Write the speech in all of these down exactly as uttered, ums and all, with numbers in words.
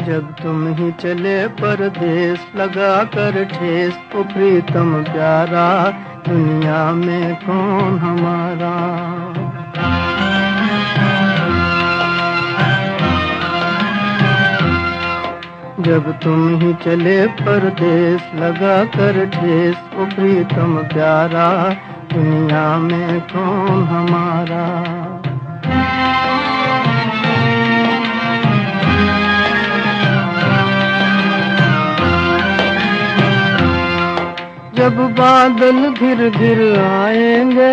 जब तुम ही चले परदेस लगा कर ठेस, ओ प्रीतम प्यारा दुनिया में कौन हमारा। जब तुम ही चले परदेस लगा कर ठेस, ओ प्रीतम प्यारा दुनिया में कौन हमारा। जब बादल घिर घिर आएंगे,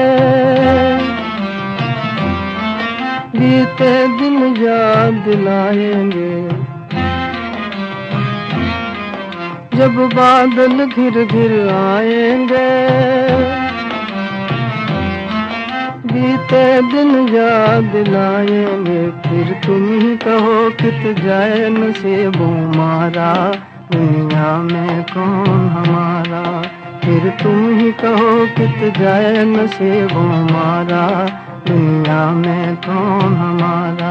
बीते दिन याद दिलाएंगे। जब बादल घिर घिर आएंगे, बीते दिन याद दिलाएंगे। फिर तुम ही कहो कित जाए नसीबों मारा, दुनिया में कौन हमारा। फिर तुम ही कहो कित जाए नसीबों मारा, दुनिया में कौन हमारा।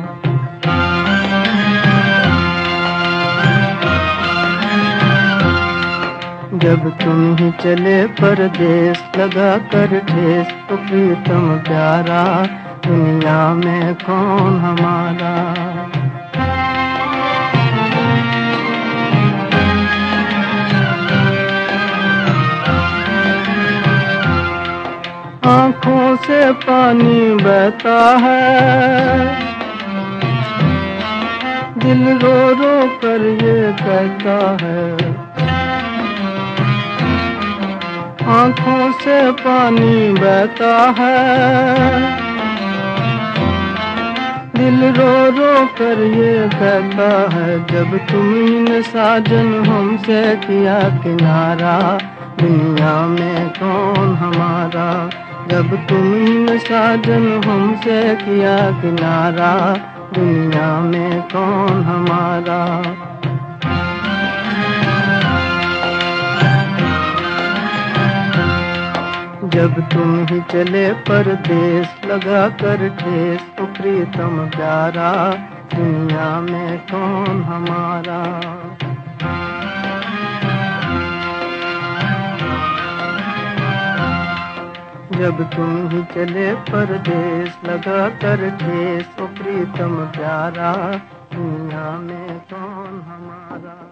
जब तुम ही चले परदेस लगा कर ठेस, तो प्रीतम प्यारा दुनिया में कौन हमारा। आँखों से पानी बहता है, दिल रो रो कर ये कहता है। आँखों से पानी बहता है, दिल रो रो कर ये कहता है। जब तुमने साजन हमसे किया किनारा, दुनिया में कौन हमारा। जब तुमने साजन हमसे किया किनारा, दुनिया में कौन हमारा। जब तुम ही चले परदेस लगा कर ठेस, तो प्रीतम प्यारा दुनिया में कौन हमारा। जब तुम ही चले परदेस लगा कर ठेस, तो प्रीतम प्यारा दुनिया में कौन हमारा।